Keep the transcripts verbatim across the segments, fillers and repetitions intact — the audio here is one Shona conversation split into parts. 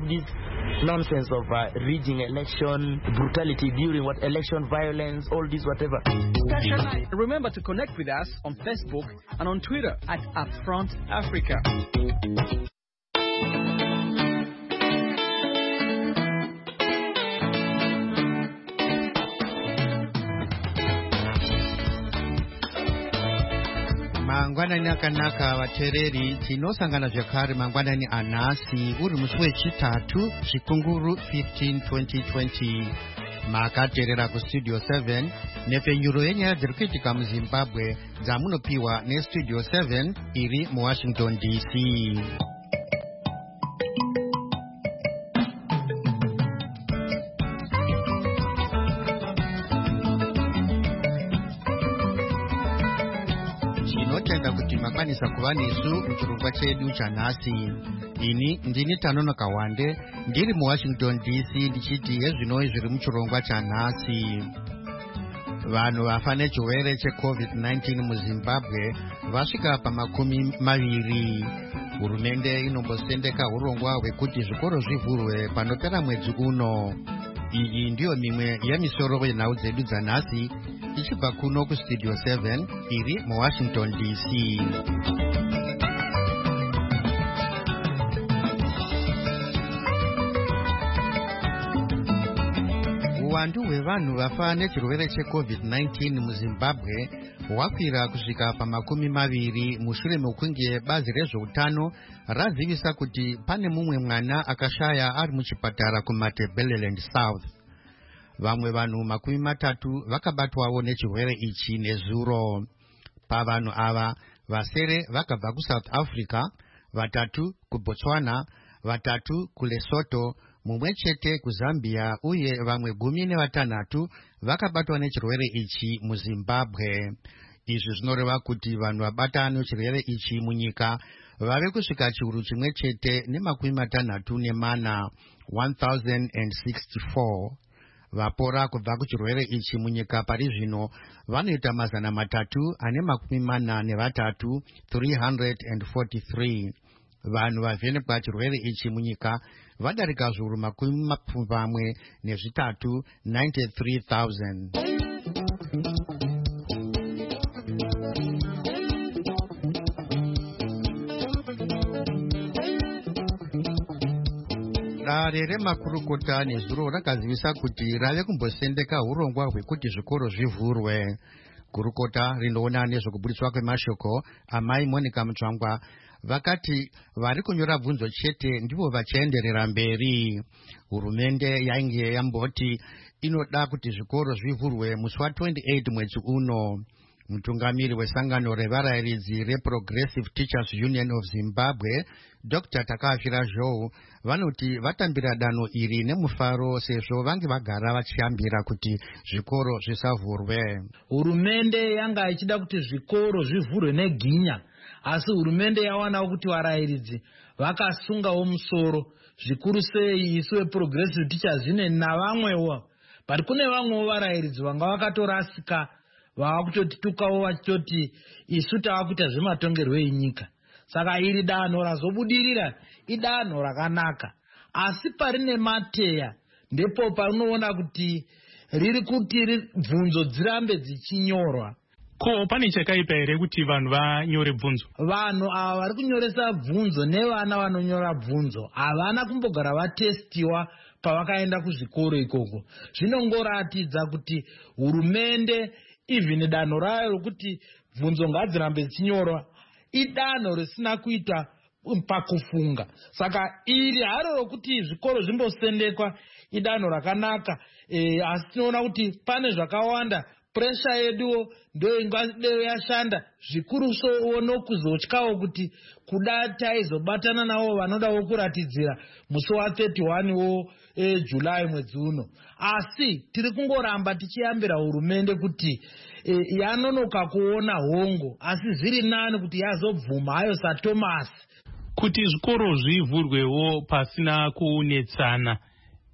this nonsense of uh, rigging election, brutality during what election violence, all this whatever. Remember to connect with us on Facebook and on Twitter at Upfront Africa. Mangwanani akanaka vatereri tinosangana zvakare mangwanani anhasi uri musi wechitatu zvikunguru fifteen twenty twenty makateerera kustudio seven nepfenyuro yenyaya dziri kuitika muzimbabwe dzamunopiwa nestudio seven iri muwashington D C. Tinotenda kuti makwanisa kuva nesu muchirongwa chedu chanhasi. Ini ndini Tanonoka Wande ndiri muwashington D C ndichiti yezvinoi zviri muchirongwa chanhasi. Vanhu vafa nechirwere checovid nineteen muzimbabwe vasvika pamakumi maviri. Hurumende inombosendeka urongwa hwekuti zvikoro zvivhurwe panopera mwedzi uno. Iyi ndiyo mimwe yemisoro yenhau dzedu dzanhasi ichibva kuno kustudio seven iri muwashington D C. Uwandu hwevanhu vafa nechirwere checovid nineteen muzimbabwe hwakwira kusvika pamakumi maviri mushure mekunge bazi rezveutano razivisa kuti pane mumwe mwana akashaya ari muchipatara kuMatabeleland South. Vamwe vanhu makumi matatu vakabatwawo nechirwere ichi nezuro. Pavanhu ava vasere vakabva kuSouth Africa, vatatu kuBotswana, vatatu kuLesotho, mumwe chete kuZambia uye vamwe gumi nevatanhatu vakabatwa nechirwere ichi muZimbabwe. Izvi zvinoreva kuti vanhu vabata nechirwere ichi munyika vave kusvika chiuru chimwe chete nemakumi matanhatu nemana one thousand sixty-four. Vapora kubva kuchirwere ichi munyika pari zvino vanoita mazana matatu ane makumi mana nevatatu three hundred forty-three. Vanhu vavhenekwa chirwere ichi munyika vadarika zviuru makumi mapfumbamwe nezvitatu ninety-three thousand. Dare remakurukota nezuro rakazivisa kuti rave kumbosendeka urongwa hwekuti zvikoro zvivhurwe. Kurukota rinoona nezvekuburitswa kwemashoko amai Monica Mutsvangwa vakati vari kunyora bvunzo chete ndivo vachaenderera mberi. Hurumende yainge yamboti inoda kuti zvikoro zvivhurwe musi wa twenty-eight mwedzi uno. Mutungamiri wesangano revarayiridzi reProgressive Teachers Union of Zimbabwe Doctor Takafira Joe vanoti vatambira danho iri nemufaro sezvo vange vagara vachiambira kuti zvikoro zvisavhurwe. Hurumende yanga ichida kuti zvikoro zvivhurwe neginya, asi hurumende yawana kuti varayiridzi vakasungawo musoro, zvikuru sei isu veProgressive Teachers Union navamwewo. But kune vamwewo varayiridzi vanga vakatorasika vakutotitukawo vachitoti isu tavakuita zvematongerwo enyika. Saka iri danho razobudirira idanho rakanaka, asi parine mateya ndipo paunoona kuti riri kuti bvunzo dzirambe dzichinyorwa. Ko pane chakaipa here kuti vanhu vanyore bvunzo? Vanhu ava vari kunyoresa bvunzo nevana vanonyora bvunzo havana kumbogara vatestiwa pavakaenda kuzvikoro ikoko. Zvinongoratidza kuti hurumende even danho rayo rokuti bvunzo ngadzirambe dzichinyorwa idanho risina kuita pakufunga. Saka iri haro rokuti zvikoro zvimbosendekwa idanho rakanaka, e, asi tinoona kuti pane zvakawanda. Presha yeduwo ndio ingadeyo yashanda zvikuru so nokuzotyawo kuti kuda taizobatana navo vanodawo kuratidzira musi wa thirty-one wo e, July mwedzi uno. Asi tiri kungoramba tichiambira hurumende kuti e, yanonoka kuona hongo, asi zviri nani kuti yazobvuma hayo saThomas kuti zvikoro zvivhurwewo pasina kuunetsana.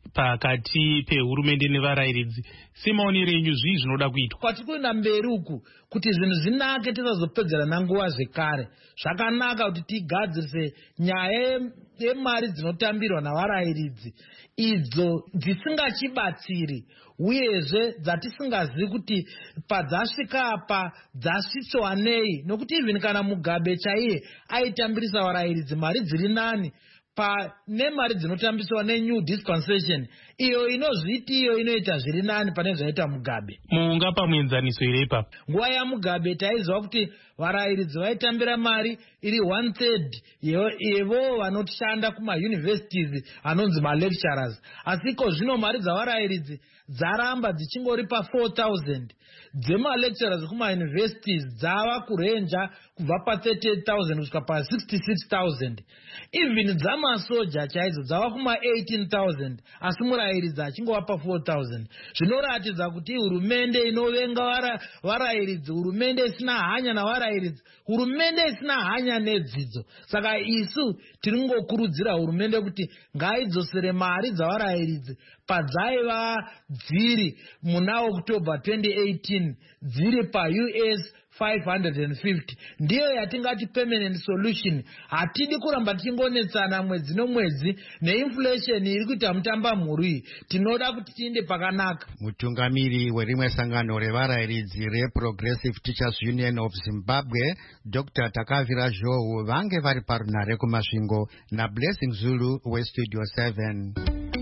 pakati pehurumende nevarayiridzi. Semaonero enyu zvii zvinoda kuitwa? Kwati kuenda mberi uku kuti zvinhu zvinake tisazopedzerana nguva zvekare. Zvakanaka kuti tigadzirise nyaya yemari dzinotambirwa navarayiridzi idzo dzisingachibatsiri uyezve dzatisingazivi kuti padzasvika apa dzasvitswa nei, nokuti even kana Mugabe chaiye aitambirisa varayiridzi mari dziri nani pa nemari dzinotambiswa neNew Dispensation, iyo inozviti iyo inoita zviri nani pane zvaita Mugabe. Mungapa muenzaniso ire ipapo? Nguva yaMugabe taiziva kuti varayiridzi vaitambira mari iri one third yevo vanoshanda kuma universities anonzi ma lecturers. Asiko zvino mari dzavarayiridzi dzaramba dzichingori pa four thousand. Dzema lecturers kuma universities dzava kurenja kubva pa thirty thousand kusvika pa sixty-six thousand. Even dzama soja chaidzo dzava kuma eighteen thousand, asi murayiridzi achingova pa four thousand. Zvinoratidza kuti hurumende inovenga varayiridzi, hurumende isina hanya navarayiridzi, hurumende isina hanya nedzidzo. Saka isu tiringokurudzira hurumende kuti ngaidzosere mari dzavarayiridzi padzaiva dziri muna October twenty eighteen dziri pa U S five hundred fifty. Ndiyo yatingati permanent solution. Hatidi kuramba tichingonetsana mwedzi nomwedzi neinflation iri kuita mutamba mhuri. Tinoda kuti tiende pakanaka. Mutungamiri werimwe sangano revarayiridzi reProgressive Teachers Union of Zimbabwe, Doctor Takavira Zhou, vange vari parunare kumasvingo na Blessing Zulu weStudio seven.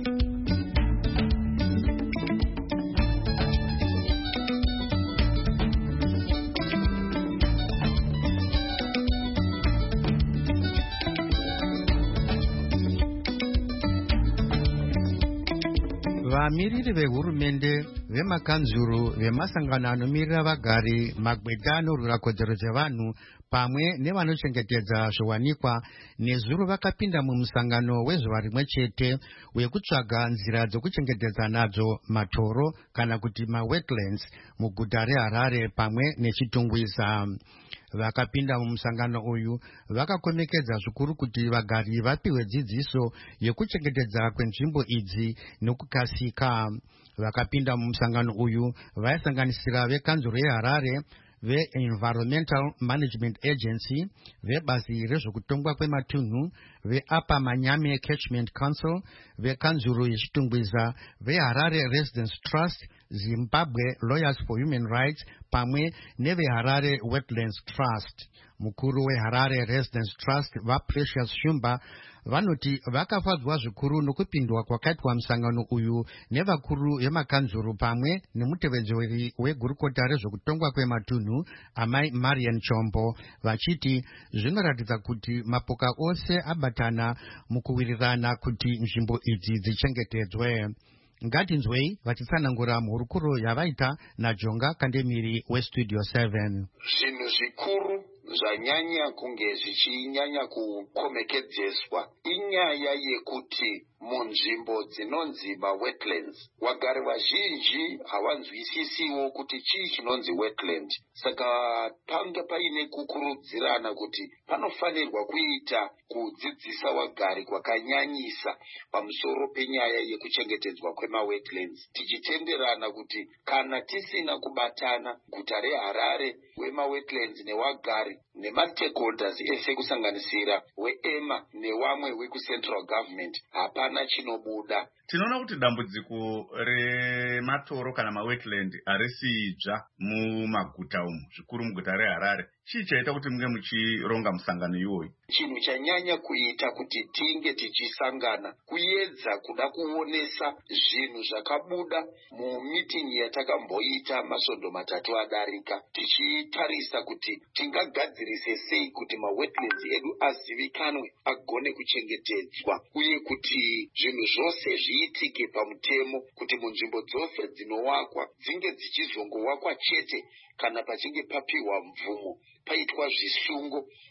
Vamiriri vehurumende, vemakanzuru, vemasangano anomirira vagari, magweta anorwira kodzero dzevanhu pamwe nevanochengetedza zviwanikwa nezuro vakapinda mumusangano wezuva rimwe chete wekutsvaga nzira dzokuchengetedza nadzo matoro kana kuti mawetlands muguta reHarare pamwe nechitungwiza. Vakapinda mumusangano uyu vakakomekedza zvikuru kuti vagari vapiwe dzidziso yekuchengetedza kwenzvimbo idzi nokukasika. Vakapinda mumusangano uyu vaisanganisira vekanzuro yeHarare, ve-Environmental Management Agency, vebazi rezvekutongwa kwematunhu, ve-Upper Manyame Catchment Council, vekanzuro yechitungwiza, veHarare Residence Trust, Zimbabwe Lawyers for Human Rights, pamwe neveHarare Wetlands Trust. Mukuru weHarare Residence Trust, vaPrecious Shumba, vanoti vakafadzwa zvikuru nokupindwa kwakaitwa musangano uyu nevakuru vemakanzuru pamwe nemutevedzeri wegurukota rezvekutongwa kwematunhu amai Marian Chombo, vachiti zvinoratidza kuti mapoka ose abatana mukuwirirana kuti nzvimbo idzi dzichengetedzwe. Ngatinzwei vachitsanangura mhurukuro yavaita naJonga Kandemiri weStudio seven. Zvinhu zvikuru zvanyanya kunge zvichinyanya kukomekedzeswa inyaya yekuti munzvimbo dzinonzi mawetlands wagari vazhinji havanzwisisiwo kuti chii chinonzi wetland. Saka panga paine kukurudzirana kuti panofanirwa kuita kudzidzisa wagari kwakanyanyisa pamusoro penyaya yekuchengetedzwa kwemawetlands, tichitenderana kuti kana tisina kubatana guta reHarare wemawetlands newagari nemastakeholders ese kusanganisira weEMA newamwe wekucentral government hapana chinobuda. Tinoona kuti dambudziko rematoro kana mawetland harisidzva mumaguta umu, zvikuru muguta reHarare. Chii chaita kuti munge muchironga musangano iwoyu? Chinhu chanyanya kuita kuti tinge tichisangana kuedza kuda kuonesa zvinhu zvakabuda mumitingi yatakamboita masvondo matatu adarika, tichitarisa kuti tingagadzirise sei kuti mawetlands edu azivikanwe, agone kuchengetedzwa, uye kuti zvinhu zvose zviitike pamutemo, kuti munzvimbo dzose dzinowakwa dzinge dzichizongowakwa chete kana pachinge papiwa mvumo, paitwa zvisungo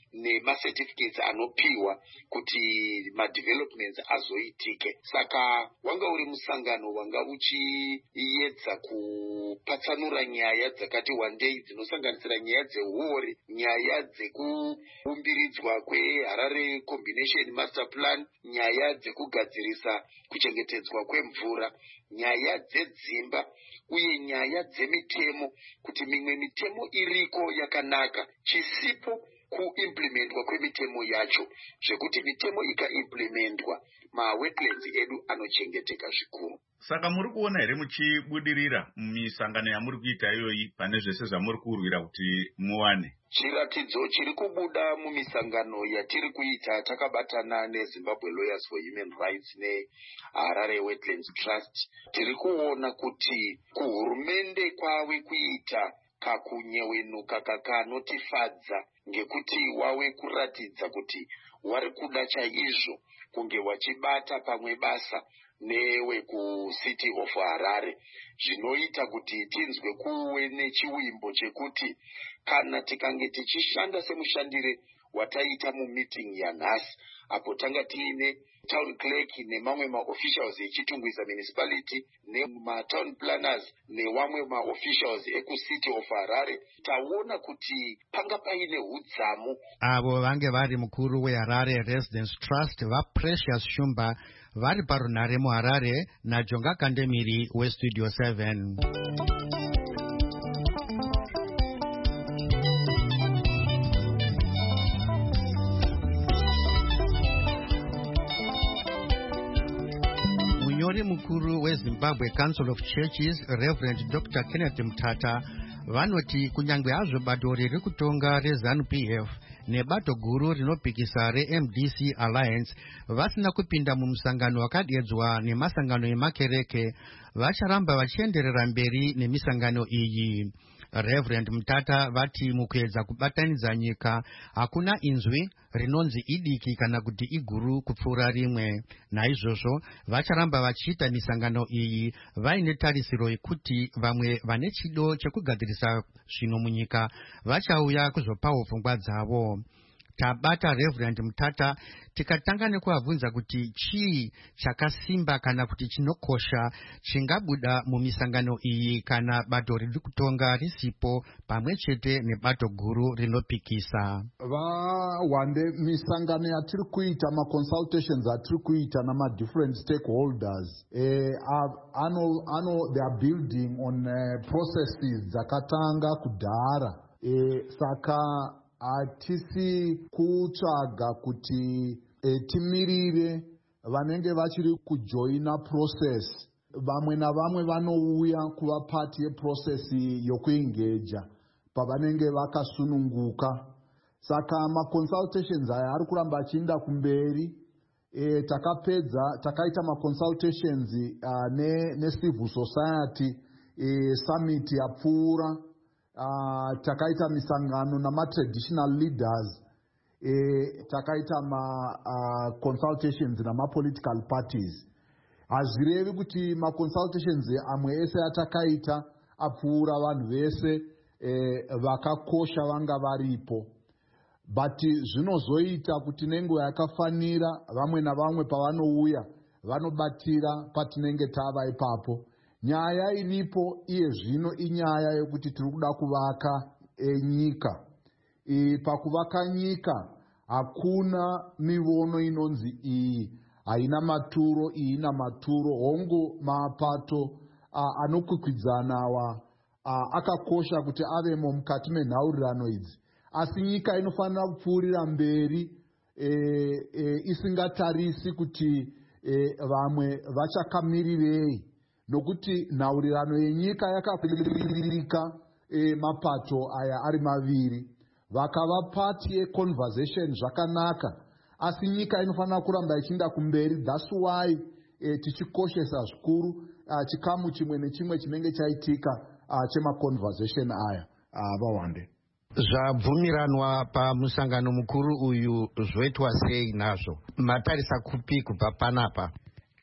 nemacertificates anopiwa kuti madevelopments azoitike. Saka wanga uri musangano wanga uchiedza kupatsanura nyaya dzakati wandei dzinosanganisira nyaya dzeuori, nyaya dzekuumbiridzwa kweHarare Combination Master Plan, nyaya dzekugadzirisa kuchengetedzwa kwemvura, nyaya dzedzimba uye nyaya dzemitemo, kuti mimwe mitemo iriko yakanaka chisipo kuimplementwa kwemitemo yacho, zvekuti mitemo ikaimplementwa mawetlands edu anochengeteka zvikuru. Saka muri kuona here muchibudirira mumisangano yamuri kuita iyoyi pane zvese zvamuri kurwira kuti muwane? Chiratidzo chiri kubuda mumisangano yatiri kuita takabatana neZimbabwe Lawyers for Human Rights neHarare Wetlands Trust, tiri kuona kuti kuhurumende kwave kuita kakunyewenuka kakanotifadza, ngekuti wave kuratidza kuti wari kuda chaizvo kunge wachibata pamwe basa newe kuCity of Harare, zvinoita kuti tinzwe kuwe nechiwimbo chekuti kana tikange tichishanda semushandire wataita mumeeting yanhasi, apo tanga tiine town clerk nemamwe maofficials echitungwiza municipality nematown planners newamwe maofficials ekuCity of Harare, taona kuti panga paine hudzamu. Avo vange vari mukuru weHarare Residence Trust vaPrecious Shumba vari parunhare muHarare naJonga Kandemiri weStudio seven. Munyori mukuru weZimbabwe Council of Churches Reverend Doctor Kenneth Mtata vanoti kunyangwe hazvo bato riri kutonga reZANU-P F nebato guru rinopikisa reM D C Alliance vasina kupinda mumusangano wakadeedzwa nemasangano emakereke, vacharamba vachienderera mberi nemisangano iyi. Reverend Mtata vati mukuedza kubatanidza nyika hakuna inzwi rinonzi idiki kana kuti iguru kupfuura rimwe. Naizvozvo vacharamba vachiita misangano iyi vaine tarisiro yekuti vamwe vane chido chekugadzirisa zvino munyika vachauya kuzopawo pfungwa dzavo. Tabata Reverend Mtata tikatanga nekuabvunza kuti chii chakasimba kana kuti chinokosha chingabuda mumisangano iyi kana bato riri kutonga risipo pamwe chete nebato guru rinopikisa. Vawande misangano yatiri kuita, ma-consultations atiri kuita nama-different stakeholders, eh, ano, ano, they are building on uh, processes dzakatanga kudhara. Eh, saka hatisi kutsvaga kuti e, timirire vanenge vachiri kujoina process. Vamwe navamwe vanouya kuva part yeprocess yokuengeja pavanenge vakasununguka. Saka ma-consultations aya ari kuramba achiinda kumberi. E, takapedza takaita ma-consultations uh, ne, ne civil society e, summit yapfuura. Uh, takaita misangano nama-traditional leaders, eh, takaita ma-consultations uh, nama-political parties. Hazvirevi kuti ma-consultations amwe ese atakaita apfuura vanhu vese eh, vakakosha vanga varipo. But zvinozoita kuti nenguva yakafanira vamwe navamwe pavanouya vanobatira patinenge tava ipapo. Nyaya iripo iye zvino inyaya yokuti tiri kuda kuvaka e, nyika. E, pakuvaka nyika hakuna mivono inonzi iyi haina maturo, iyi ina maturo. Hongo mapato anokwikwidzanawa akakosha kuti avemo mukati menhaurirano idzi. Asi nyika inofanira kupfuurira mberi e, e, isingatarisi kuti e, vamwe vachakamirirei. Nokuti nhaurirano yenyika yakapirika e, mapato aya ari maviri. Vakava part yeconversation zvakanaka. Asi nyika inofanira kuramba ichiinda kumberi. That's why e, tichikoshesa zvikuru uh, chikamu chimwe nechimwe chinenge chaitika uh, chemaconversation aya uh, vawande. Zvabvumiranwa pamusangano mukuru uyu zvoitwa sei nazvo? Matarisa kupi kubva panapa?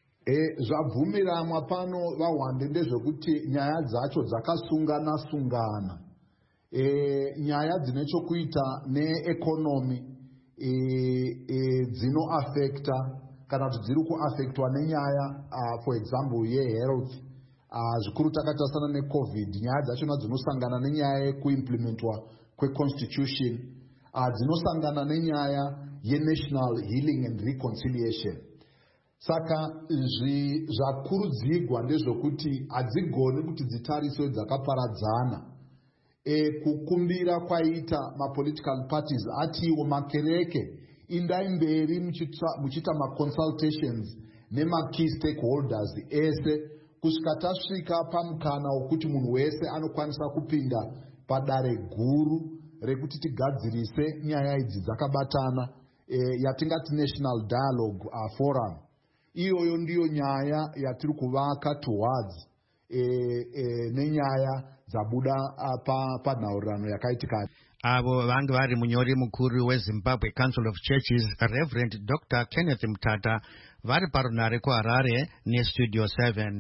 E, zvabvumiranwa pano vawande ndezvekuti nyaya dzacho dzakasungana sungana. E, nyaya dzine chokuita neekonomi e, e, dzinoafekta kana kuti dziri kuafektwa nenyaya uh, for example yehealth uh, zvikuru takatasana necovid, nyaya dzachona dzinosangana nenyaya yekuimplementwa kweconstitution, uh, dzinosangana nenyaya yenational healing and reconciliation. Saka zvakurudzirwa ndezvokuti hadzigoni kuti dzitariswe dzakaparadzana. E, kukumbira kwaita mapolitical parties atiwo makereke indai mberi muchita maconsultations nemakey stakeholders ese kusvika tasvika pamukana wokuti munhu wese anokwanisa kupinda padare guru rekuti tigadzirise nyaya idzi dzakabatana, e, yatingati national dialogue uh, forum. Iyoyo ndiyo nyaya yatiri kuvaka towards e, e, nenyaya dzabuda uh, panhaurirano yakaitika. Avo vange vari munyori mukuru weZimbabwe Council of Churches Reverend Doctor Kenneth Mutata vari parunare kuHarare neStudio seven.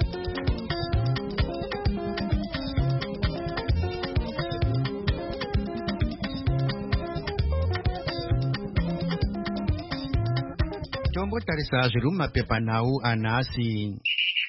Tombotarisa zviri mumapepanhau anhasi.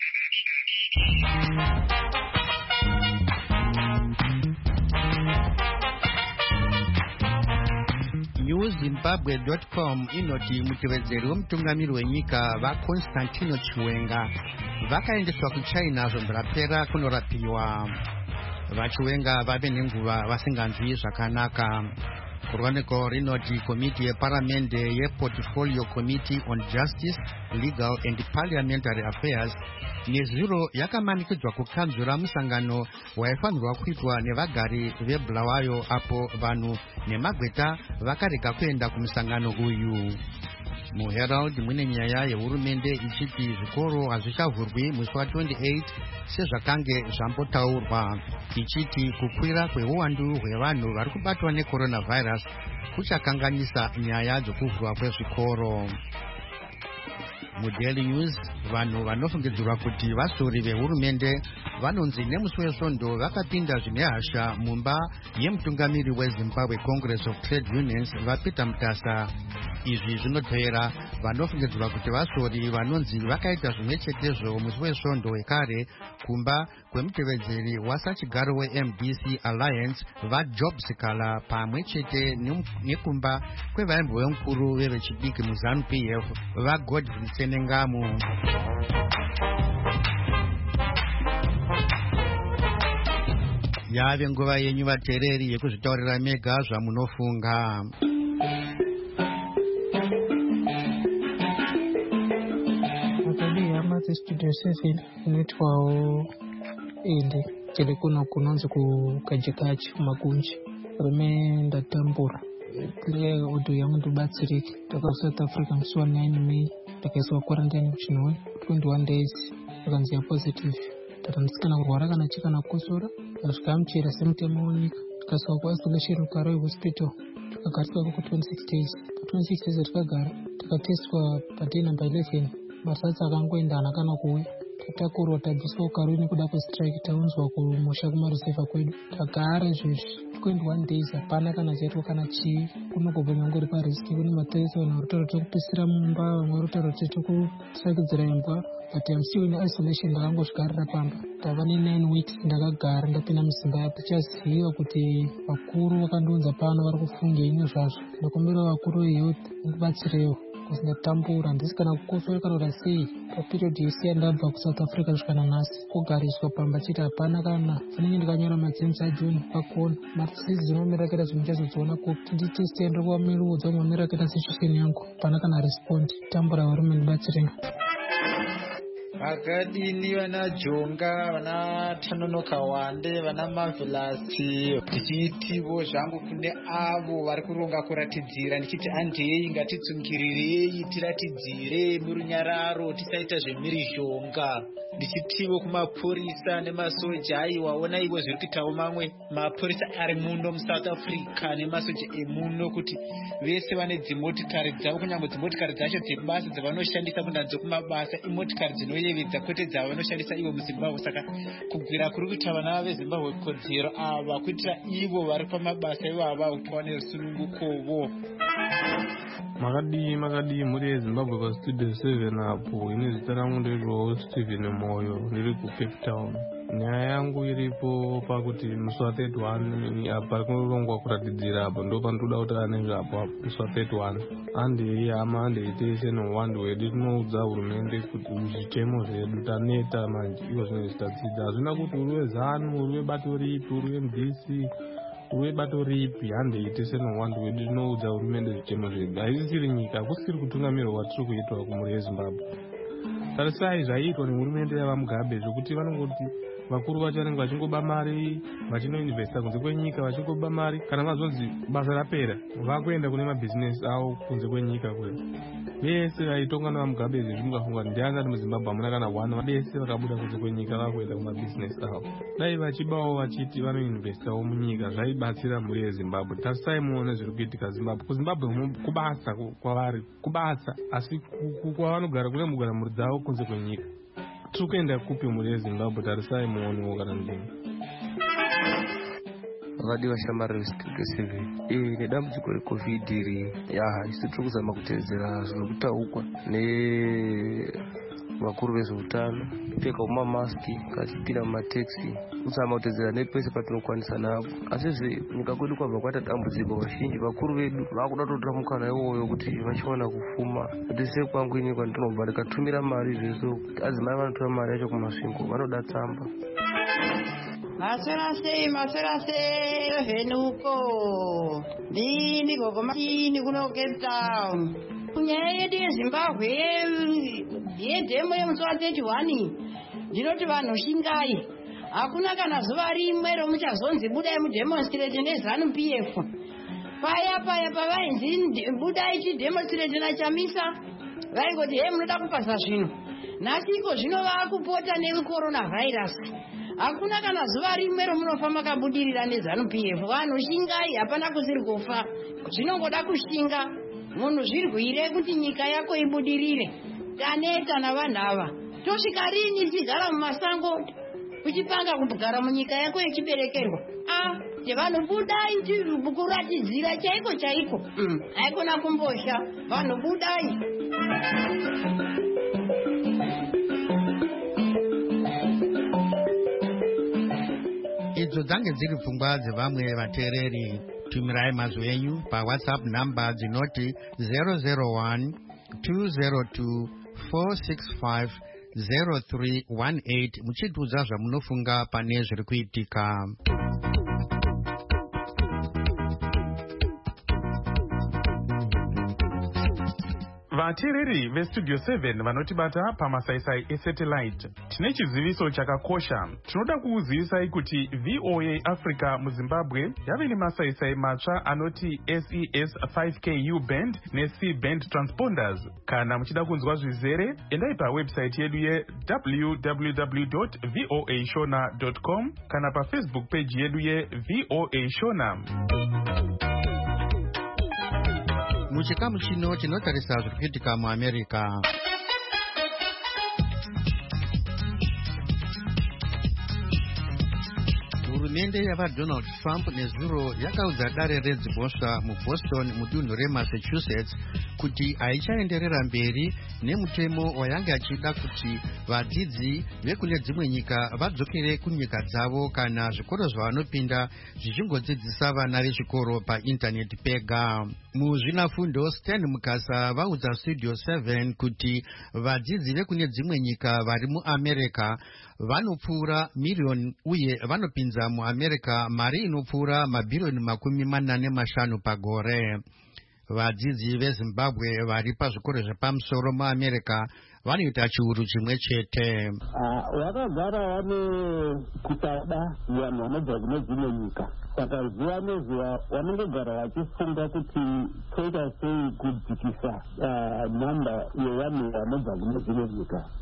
new zimbabwe dot com inoti mutevedzeri wemutungamiri wenyika vaConstantino Chiwenga vakaendeswa kuChina zvombo rapera kunorapiwa. VaChiwenga vave nenguva vasinganzwi zvakanaka. Chronicle rinoti komiti yeparamende yePortfolio Committee on Justice, Legal and Parliamentary Affairs nezuro yakamanikidzwa kukanzura musangano waifanirwa kuitwa nevagari veBulawayo apo vanhu nemagweta vakarega kuenda kumusangano uyu. MuHerald mune nyaya yehurumende ichiti zvikoro hazvichavhurwi musi wa28 sezvakange zvambotaurwa, ichiti kukwira kweuwandu hwevanhu vari kubatwa necoronavirus kuchakanganisa nyaya dzokuvhurwa kwezvikoro. MuDaily News vanhu vanofungidzirwa kuti vasori vehurumende vanonzi nemusi wesvondo vakapinda zvine hasha mumba yemutungamiri weZimbabwe Congress of Trade Unions vaPeter Mutasa. Izvi zvinotevera vanofungidzirwa kuti vasori vanonzi vakaita zvimwe chetezvo musi wesvondo wekare kumba kwemutevedzeri wasachigaro weM D C Alliance vaJob Sikala pamwe chete nekumba kwevaimbo vemukuru vevechidiki muZANU P F vaGodfrey Tsenengamu. Yave nguva yenyu vateereri yekuzvitaurira mega zvamunofunga. Studio seven inoitwawo ende tiri kuno kunonzi kukajikachi kumakunji rime ndatambura kire odho yangu ndibatsirike taka South Africa musi wa nine May takaiswa quarantine kuchinwe twenty-one days takanzi ya positive tata ndisikana kurwara kana chikana kukosora tasvika muchera semutemo wenyika tikaiswa kuisolation Karoi hospital takagariswa ku twenty-six days twenty-six days takagara takatestwa paday number eleven masatsa akangoendana kana kuwe tatakurwa tabviswa ukarwi nekuda kwestrike taunzwa kumusha kumarusevha kwedu tagara izvezvi twenty-one days hapana kana chaitwa kana chii kunogobva nyangori pariski kune mataisa vanhu varutaura kuti tokupisira mumba vamwe varutaura kuti tokusakidzira imbwa but I'm still in isolation. Ndakangozvigarira pamba ndava ne-nine weeks ndakagara ndapinda muZimbabwe tichaziva kuti vakuru vakandiunza pano vari kufunga ine zvazvo ndakumbira vakuru vehealth ndibatsirewo kusindatambura ndisi kana kukosora kana kuti sei paperiod yese yandabva kuSouth Africa kusvika nanhasi kugariswa pamba chiti hapana kana fanenge ndikanyora majames aJohn pakona matsisi dzinomirakira zvinhu chazodziona kuti nditeste ndikuvamirudza kumamirakira situation yangu hapana kana respond tambura varume ndibatsirewo. Vakadini vana Jonga, vana Tanonoka Wande, vana Marvelous, tichitivo zvangu kune avo vari kuronga kuratidzira ndichiti andei ngatitsungirire tiratidzire murunyararo tisaita zvemhirizhonga ndichitivo kumapurisa nemasoja aiwa ona ivo zviri kuitawo mamwe mapurisa ari muno muSouth Africa nemasoja emuno kuti vese vane dzimotikari dzavo kunyange dzimotikari dzacho dzebasa dzavanoshandisa kundanzo kumabasa imotikari dzinoyevedza kwete dzavanoshandisa ivo muZimbabwe. Saka kugwira kuri kuita vana veZimbabwe kodzero ava kuitira ivo vari pamabasa ivava kuti vawane rusunungukovo. Makadi makadi muri Zimbabwe kwa studio seven hapo inezita rangu ndiro Stephen Moyo ndiri ku Cape Town. Nyaya yangu iripo pakuti musi wa thirty-one apa kunongwa kuratidzira apo ndo panotoda kuti anenge apo musi wa thirty-one andi ama andiitese nouwandu wedu tinoudza hurumende kuti zvitemo zvedu taneta manje iwo zvine zvitadzidza hazvina kuti uri wezanu uri webato ripi uri weM D C uri webato ripi handiitese nouwandu wedu tinoudza hurumende zvitemo zvedu haisisiri nyika kusiri kutungamirwa kwatiri kuitwa kumhuri yeZimbabwe. Tarisai zvaitwa nehurumende yavaMugabe zvokuti vanongoti vakuru vacho vanenge vachingoba mari vachinoinvesta kunze kwenyika vachingoba mari kana vazonzi basa rapera vakuenda kune mabhizinesi avo kunze kwenyika kwe vese vaitonga nevaMugabe izvi zvingafunga ndianga ndi muZimbabwe hamuna kana one vese vakabuda kunze kwenyika vakuenda kumabhizinesi avo dai vachibawo vachiti vanoinvestawo munyika zvaibatsira mhuri yeZimbabwe. Tarisai muone zviri kuitika Zimbabwe. KuZimbabwe kubasa kwavari kubasa asi kwavanogara kune mugara mhuri dzavo kunze kwenyika. Tukuenda kupi mhuri yeZimbabwe tarisai muonewo kana ndini. Vakadiwa shamari studio seven. Eh nedambudziko reCovid iri ya isu tiri kuzama kutedzera zvinokutaukwa ne vakuru vezveutano kupfeka mamaski kachipinda mumateksi kuzama kutedzera nepese patinokwanisa napo asi zve nyika kwedu kwabva kwaita dambudziko vazhinji vakuru vedu vakuda kutotora mukana iwoyo kuti vachiwana kufuma kuti sekwangu ini kwandinobva ndikatumira mari zveso kuti adzimai vanotora mari yacho kumasvingo vanoda tsamba. Masora sei masora sei venuko ndini gogomatini kuno Cape Town kunyaya yedu yeZimbabwe yedhemo yemusi wa thirty-one ndinoti vanhu shingai hakuna kana zuva rimwe romuchazonzi budai mudemonstrate neZANU P F paya paya pavainzi budai chidemonstrate naChamisa vaingoti he munoda kupasa zvino nhasiko zvino vaakupota necoronavirus hakuna kana zuva rimwe romunofa makabudirira neZANU P F vanhu shingai hapana kusiri kufa zvinongoda kushinga munhu zvirwire kuti nyika yako ibudirire taneta navanhu ava tosvika rini tigara mumasango uchipanga kugara munyika yako yechiberekerwa ah tevanhu budai kuratidzira chaiko chaiko haikona kumbosha vanhu budai. Idzo dzange dziri pfungwa dzevamwe vateereri. Tumirai mazwi enyu paWhatsApp namba dzinoti zero zero one two zero two four six five zero three one eight muchitiudza zvamunofunga pane zviri kuitika. Vateereri vestudio seven vanotibata pamasaisai esatellite tine chiziviso chakakosha. Tinoda kukuzivisai kuti V O A Africa muZimbabwe yave nemasaisai matsva anoti S E S five K U band neC band transponders. Kana muchida kunzwa zvizere endai pawebsite yedu ye w w w dot voa shona dot com kana pafacebook page yedu ye V O A Shona. Muchikamu chino chinotarisa zviri kuitika muAmerica. Hurumende yavaDonald Trump nezuro yakaudza dare redzimhosva muBoston mudunhu reMassachusetts kuti haichaenderera mberi nemutemo wayanga achida kuti vadzidzi vekune dzimwe nyika vadzokere kunyika dzavo kana zvikoro zvavanopinda zvichingodzidzisa vana vechikoro paindaneti pega. Muzvinafundo Stan Mukasa vaudza Studio seven kuti vadzidzi vekune dzimwe nyika vari muAmerica vanopfuura miriyoni uye vanopinza muAmerica mari inopfuura mabhiriyoni makumi mana nemashanu pagore. Vadzidzi veZimbabwe vari pazvikoro zvepamusoro muAmerica vanoita chiuru chimwe chete. Vakagara vane kutada vanhu vanobva kune dzimwe nyika saka zuva nezuva vanongogara vachifunga kuti toita sei kudzikisa nhamba yevanhu vanobva kune dzimwe nyika.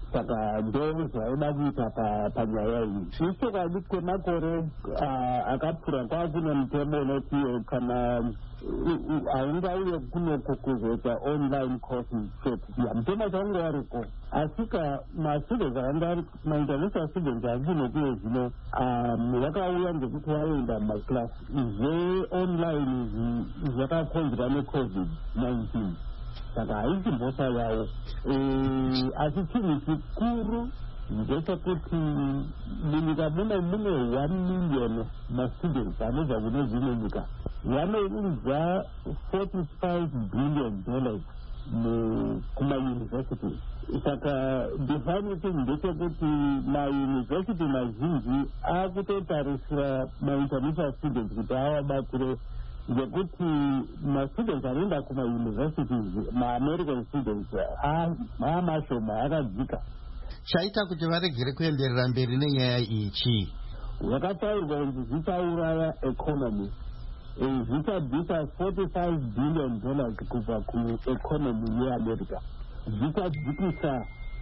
saka ndo zvaida kuita panyaya iyi. Zvichokwadi kwemakore akapfuura kwakune mutemo unoti kana haungauye kunoko kuzoita online courses chete. Mutemo changa wariko asi ka mastudents akanga mainternational students akunokuye zvino vakauya ngekuti vaenda mumaklasi zveonline zvakakonzera necovid nineteen. Saka haisi mhosva yavo asi chinhu chikuru ndechekuti munyika muno mune one million mastudents anobva kune dzimwe nyika vanoudza forty-five billion dollars kumayunivhesiti. Saka definition ndechekuti mayunivhesiti mazhinji akutotarisira mainternational students kuti avabatsire ngekuti mastudents anoenda kumayunivhesiti maamerican students aamashoma akadzika. Chaita kuti varegere kuenderera mberi nenyaya iyi chii? Vakataurwa kuti zvichauraya economy, zvichadhisa forty-five billion dollars kubva kueconomy yeamerica, zvichadzikisa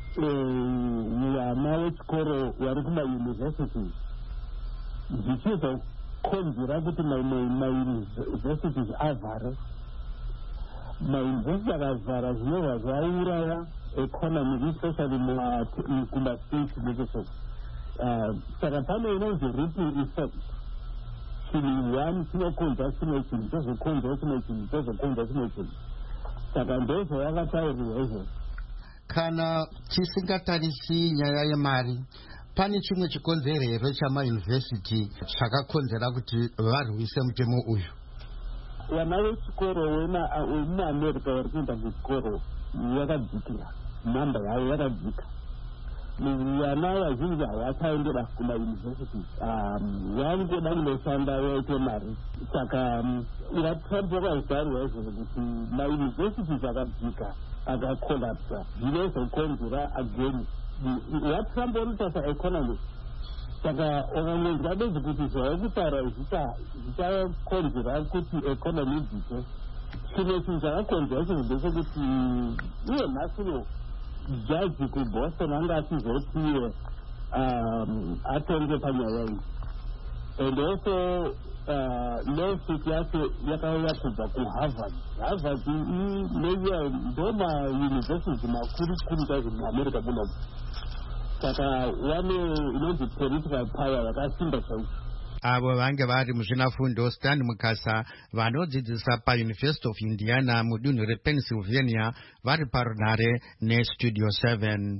vana vechikoro vari kumayunivhesiti, zvichizokonzera kuti mayunivhesiti avhare. Mayunivhesiti akavhara zvinobva zvauraya economy, especially kumastate legislature. Saka pane inonzi ripple effect. Chinhu one chinokonza chimwe chinhu, chozokonza chimwe chinhu, chozokonza chimwe chinhu. Saka ndozvo vakataurirwa izvo. Kana tisingatarisi nyaya yemari, pane chimwe chikonzerero chamayunivhesiti chakakonzera kuti varwise mutemo uyu? Vana vechikoro vemuamerica vari kuenda kuchikoro vakadzikira, namba yavo yakadzika. Vana vazhinji havachaendera kumayunivhesiti, vangoda kundoshanda vaite mari. Saka vatrump vakazarwa izvozvo kuti mayunivhesiti akadzika akakolapsa zvinozokonzera again. Vatrump vanotasa economy. Saka munhu zvadezi kuti zvava kutaura zvichakonzera kuti economy idzike. Chimwe chinhu chakakonzera chinhu ndechekuti iye nhasino jaji kuboston anga achizotiye atonge panyaya iyi, and also lawsuit yacho yakauya kubva kuharvard. Harvard ndo mayunivhesiti makuru kuru chaizvo muamerica munomu. Saka vane inonzi political power yakasimba chaizvo. Avo vange vari muzvinafundo Stan Mukasa vanodzidzisa paUniversity of Indiana mudunhu rePennsylvania vari parunare neStudio seven.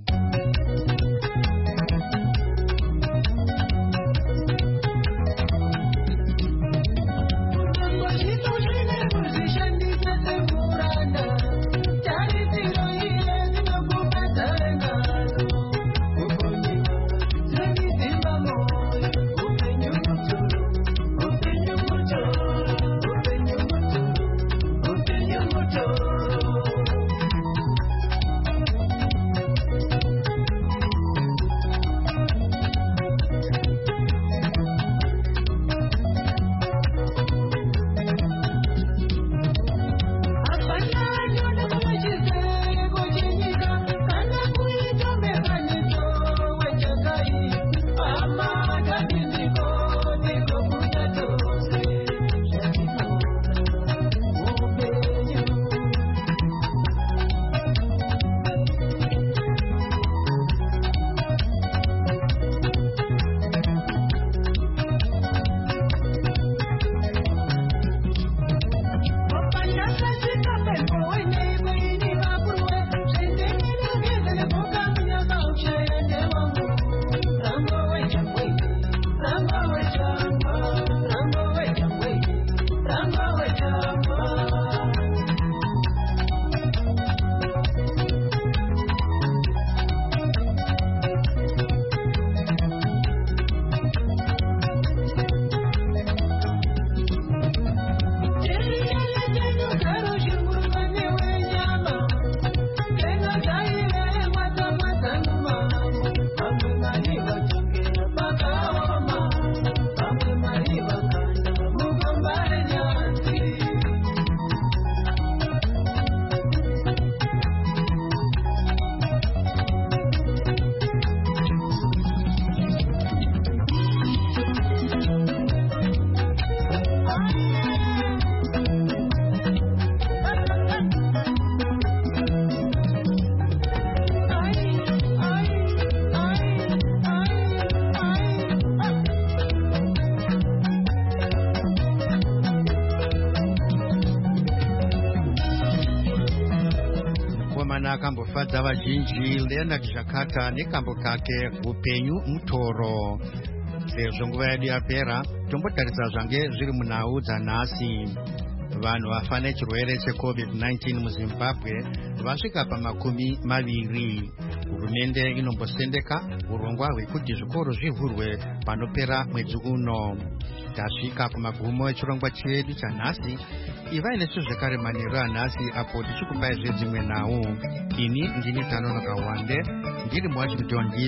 zafadza vazhinji Leonard Jakata nekambo kake upenyu mutoro. Sezvo nguva yedu yapera tombotarisa zvange zviri munhau dzanhasi. Vanhu vafa nechirwere checovid nineteen muZimbabwe vasvika pamakumi maviri. Hurumende inombosendeka urongwa hwekuti zvikoro zvivhurwe panopera mwedzi uno. Tasvika kumagumo echirongwa chedu chanhasi. Ivai nesu zvekare manheru anhasi apo tichikupai zvedzimwe nhau. Ini ndini Tanonoka Wande ndiri muWashington D C.